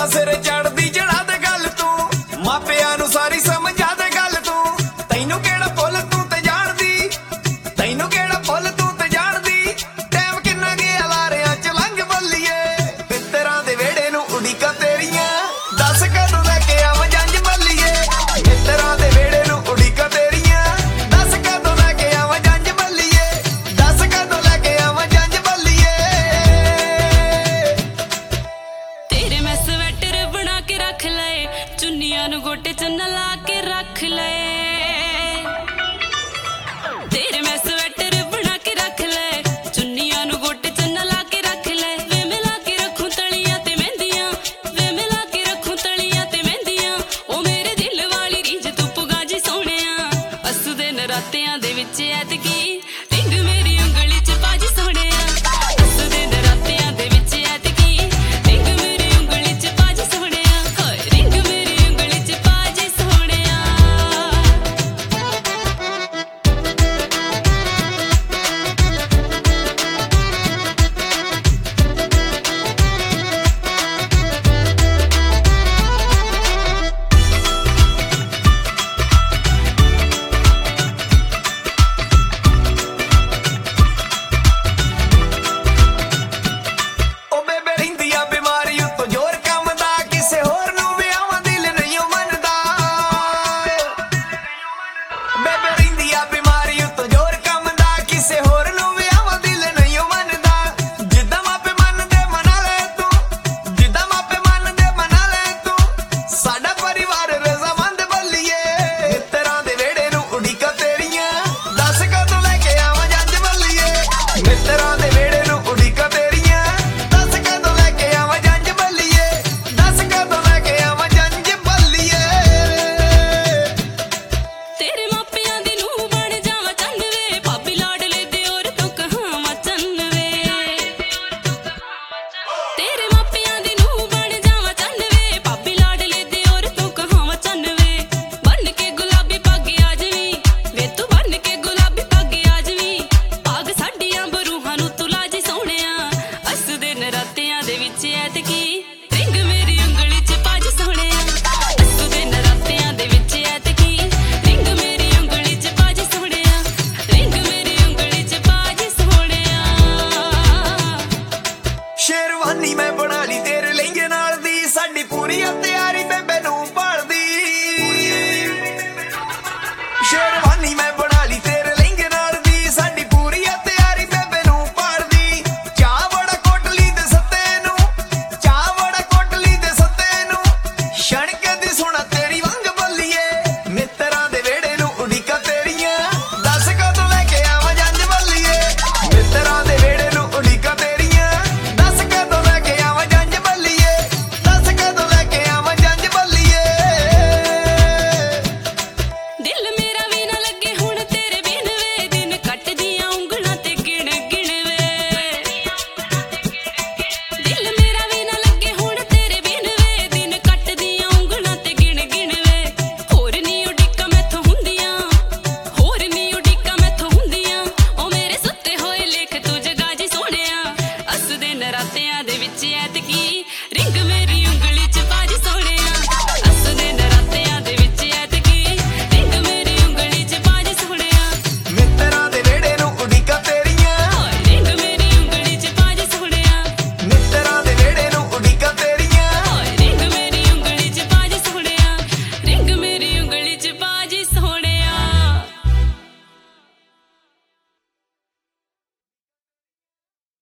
ਤਾਂ ਸਿਰ ਚੜਦੀ ਜੜਾ ਦੇ ਗੱਲ ਤੂੰ ਮਾਪਿਆਂ ਨੂੰ ਸਾਰੀ ਸਮਝਾ ਦੇ ਗੱਲ ਤੂੰ ਤੈਨੂੰ ਕਿਹੜਾ ਭੁੱਲ ਤੂੰ ਤੇ ਜਾਣਦੀ ਤੈਨੂੰ ਕਿਹੜਾ ਭੁੱਲ ਤੂੰ ਤੇ ਜਾਣਦੀ ਟਾਈਮ ਕਿੰਨਾ ਗਿਆ ਲਾਰਿਆਂ ਚ ਲੰਘ ਬੱਲੀਏ ਮਿੱਤਰਾਂ ਦੇ ਵਿਹੜੇ ਨੂੰ ਉਡੀਕਾਂ ਤੇਰੀਆਂ ਦੱਸ ਕਦੋਂ ਲੈ ਕੇ ਆਵਾਂ ਜੰਝ ਬੱਲੀਏ ਮਿੱਤਰਾਂ ਦੇ ਵਿਹੜੇ ਨੂੰ ਉਡੀਕਾਂ ਤੇਰੀਆਂ ਦੱਸ ਕਦੋਂ ਲੈ ਕੇ ਆਵਾਂ ਜੰਝ ਬੱਲੀਏ ਦੱਸ ਕਦੋਂ ਲੈ ਕੇ ਆਵਾਂ ਜੰਝ ਬੱਲੀਏ ਤੇਰੇ ਮੈਂ ਸਵੈਟਰ ਬਣਾ ਕੇ ਰੱਖ ਲਏ ਚੁੰਨੀਆਂ ਨੂੰ ਗੋਟੇ ਚ ਨਾ ਲਾ ਕੇ ਰੱਖ ਲਏ